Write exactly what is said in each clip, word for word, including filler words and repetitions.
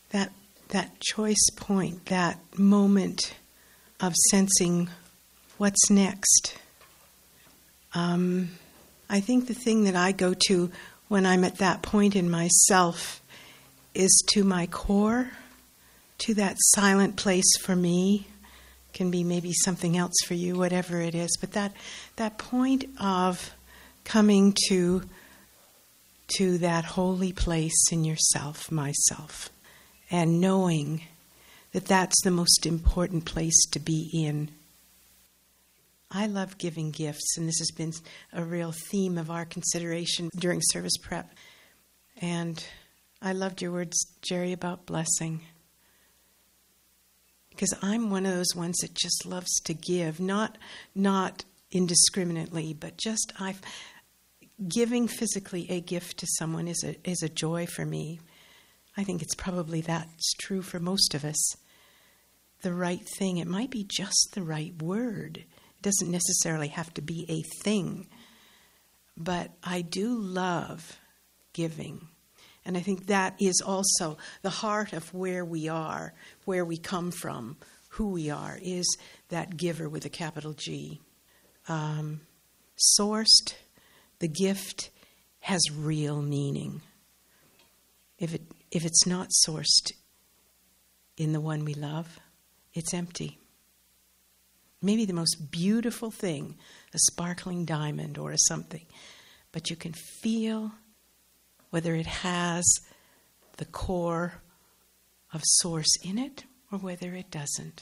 that that choice point, that moment of sensing what's next. Um, I think the thing that I go to when I'm at that point in myself is to my core, to that silent place for me. Can be maybe something else for you, whatever it is. But that that point of coming to to that holy place in yourself, myself, and knowing that that's the most important place to be in. I love giving gifts, and this has been a real theme of our consideration during service prep. And I loved your words, Jerry, about blessing. Because I'm one of those ones that just loves to give, not not indiscriminately, but just I've giving physically a gift to someone is a is a joy for me. I think it's probably that's true for most of us. The right thing, it might be just the right word. It doesn't necessarily have to be a thing. But I do love giving. And I think that is also the heart of where we are, where we come from, who we are, is that giver with a capital G. Um, sourced, the gift has real meaning. If it if it's not sourced in the one we love, it's empty. Maybe the most beautiful thing, a sparkling diamond or a something, but you can feel whether it has the core of source in it or whether it doesn't.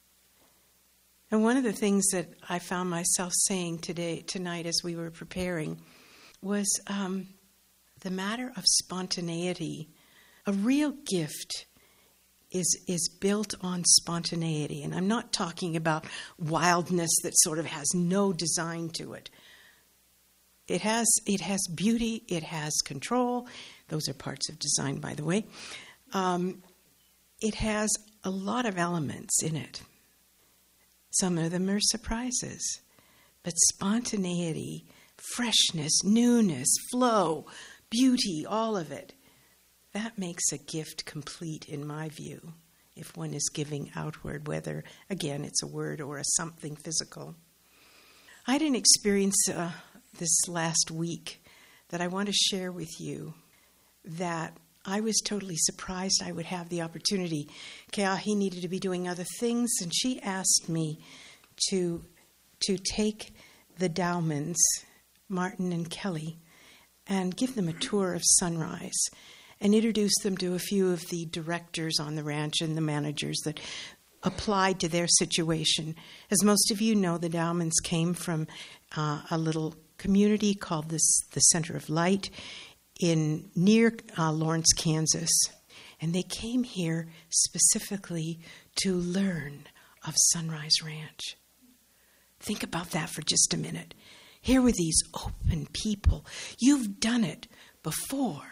And one of the things that I found myself saying today, tonight as we were preparing was um, the matter of spontaneity. A real gift is is built on spontaneity. And I'm not talking about wildness that sort of has no design to it. It has it has beauty, it has control. Those are parts of design, by the way. Um, it has a lot of elements in it. Some of them are surprises. But spontaneity, freshness, newness, flow, beauty, all of it, that makes a gift complete in my view, if one is giving outward, whether, again, it's a word or a something physical. I had an experience uh, this last week that I want to share with you that I was totally surprised I would have the opportunity. Keahi needed to be doing other things, and she asked me to to take the Dowmans, Martin and Kelly, and give them a tour of Sunrise and introduce them to a few of the directors on the ranch and the managers that applied to their situation. As most of you know, the Dowmans came from uh, a little community called this, the Center of Light in near uh, Lawrence, Kansas. And they came here specifically to learn of Sunrise Ranch. Think about that for just a minute. Here were these open people. You've done it before.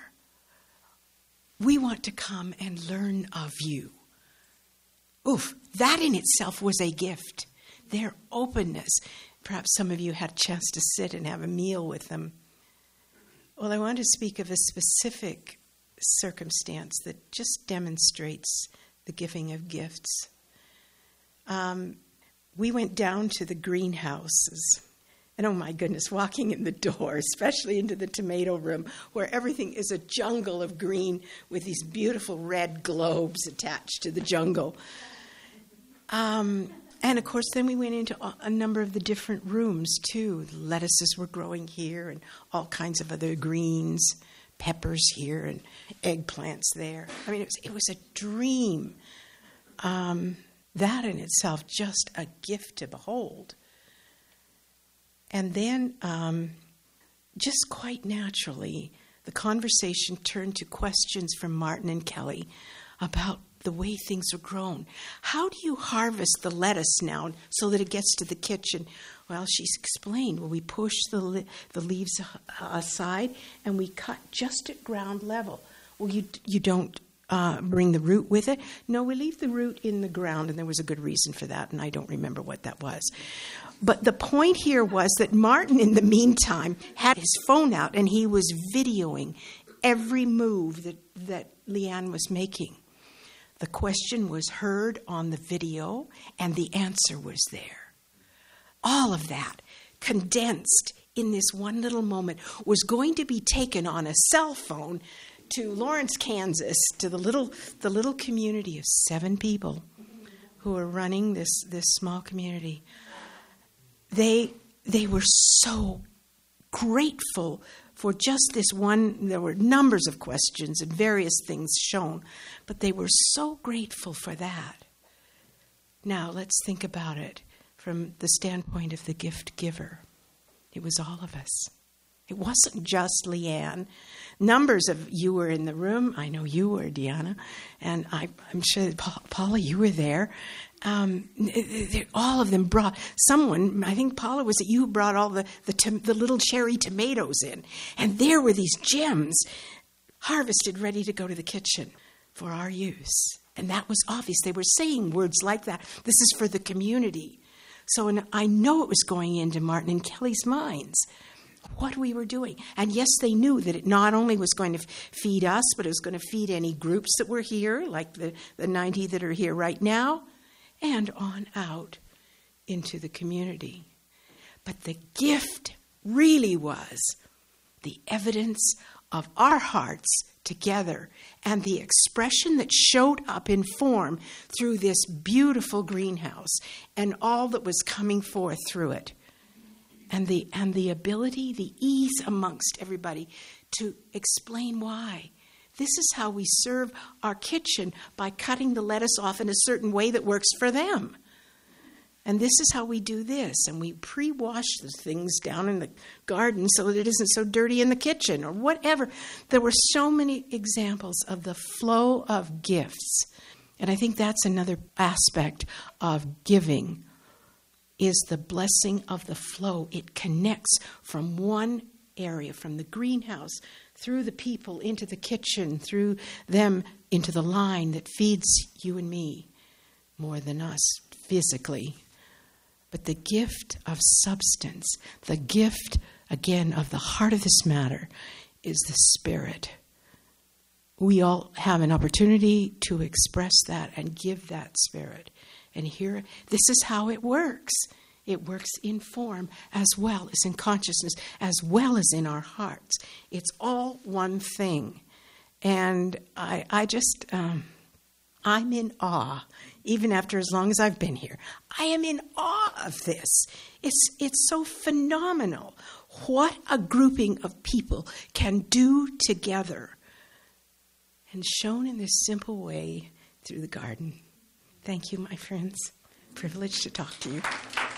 We want to come and learn of you. Oof, that in itself was a gift. Their openness. Perhaps some of you had a chance to sit and have a meal with them. Well, I want to speak of a specific circumstance that just demonstrates the giving of gifts. Um, we went down to the greenhouses. And oh my goodness, walking in the door, especially into the tomato room, where everything is a jungle of green with these beautiful red globes attached to the jungle. Um, and of course, then we went into a number of the different rooms too. The lettuces were growing here and all kinds of other greens, peppers here and eggplants there. I mean, it was, it was a dream. Um, that in itself, just a gift to behold. And then, um, just quite naturally, the conversation turned to questions from Martin and Kelly about the way things are grown. How do you harvest the lettuce now so that it gets to the kitchen? Well, she's explained. Well, we push the li- the leaves aside and we cut just at ground level. Well, you you don't uh, bring the root with it. No, we leave the root in the ground, and there was a good reason for that, and I don't remember what that was. But the point here was that Martin, in the meantime, had his phone out, and he was videoing every move that, that Leanne was making. The question was heard on the video, and the answer was there. All of that condensed in this one little moment was going to be taken on a cell phone to Lawrence, Kansas, to the little the little community of seven people who are running this, this small community. They they were so grateful for just this one. There were numbers of questions and various things shown, but they were so grateful for that. Now let's think about it from the standpoint of the gift giver. It was all of us. It wasn't just Leanne. Numbers of you were in the room. I know you were, Deanna. And I, I'm sure, that pa- Paula, you were there. Um, all of them brought, someone, I think Paula, was it you who brought all the, the, to, the little cherry tomatoes in. And there were these gems harvested, ready to go to the kitchen for our use. And that was obvious. They were saying words like that. This is for the community. So and I know it was going into Martin and Kelly's minds what we were doing. And yes, they knew that it not only was going to feed us, but it was going to feed any groups that were here, like the, the ninety that are here right now, and on out into the community. But the gift really was the evidence of our hearts together and the expression that showed up in form through this beautiful greenhouse and all that was coming forth through it. And the and the ability, the ease amongst everybody to explain why. This is how we serve our kitchen, by cutting the lettuce off in a certain way that works for them. And this is how we do this. And we pre-wash the things down in the garden so that it isn't so dirty in the kitchen or whatever. There were so many examples of the flow of gifts. And I think that's another aspect of giving, is the blessing of the flow. It connects from one area, from the greenhouse, through the people into the kitchen, through them into the line that feeds you and me more than us physically. But the gift of substance, the gift, again, of the heart of this matter is the Spirit. We all have an opportunity to express that and give that Spirit. And here, this is how it works. It works in form as well as in consciousness, as well as in our hearts. It's all one thing. And I, I just, um, I'm in awe, even after as long as I've been here. I am in awe of this. It's, it's so phenomenal what a grouping of people can do together, and shown in this simple way through the garden. Thank you, my friends. Privileged to talk to you.